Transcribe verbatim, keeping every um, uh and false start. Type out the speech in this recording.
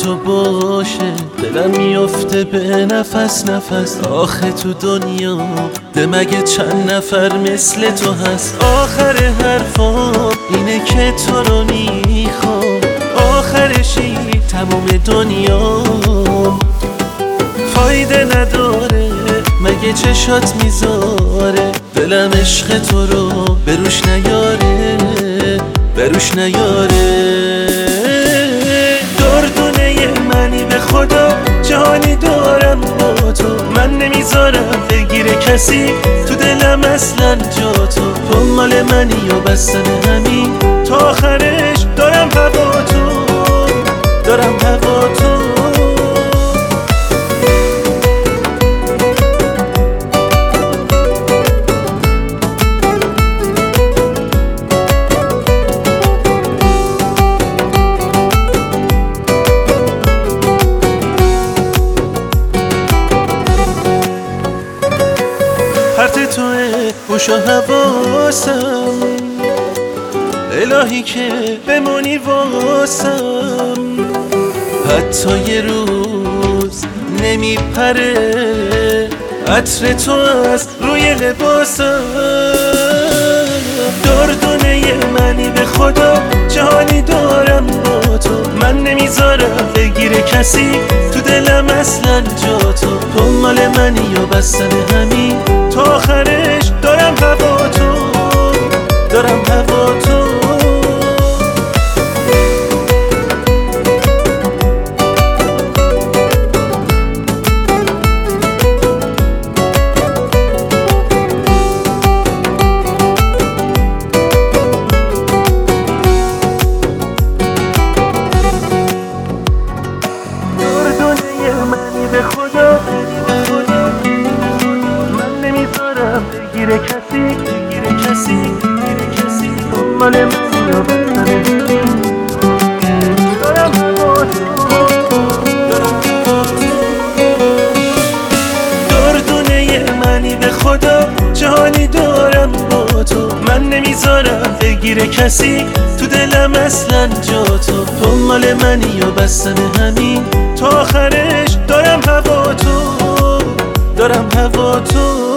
تو باشه دلم میفته به نفس نفس. آخه تو دنیا ده مگه چند نفر مثل تو هست؟ آخر حرفام اینه که تو رو میخوام، آخرشی تمام دنیام. فایده نداره مگه چشات میذاره، دلم عشق تو رو بروش نیاره بروش نیاره. دردونه منی به خدا جهانی دارم با تو، من نمیذارم بگیره کسی تو دلم اصلا جا تو. تو مال منی و بستن همین تا آخرش دارم هوا تو، دارم هوا تو. پرت توه گوش و حواسم، الهی که بمونی واسم. حتی یه روز نمیپره عطر تو از روی لباسم. دردونه منی به خدا جهانی دارم با تو، من نمیذارم بگیره کسی تو دلم اصلا جا تو. تو مال منی و بستن همین تا آخرش دارم هوا تو، دارم هوا تو. به خدا من نمیذارم بگیره کسی بگیره کسی بگیره کسی. تو مال منی و بستن دارم هوا تو، دارم هوا تو. دردونه منی به خدا جهانی دارم با تو، من نمیذارم بگیره کسی تو دلم اصلا جا تو. تو مال منی و بستن همین تا آخرش دارم هوا تو، دارم هوا تو.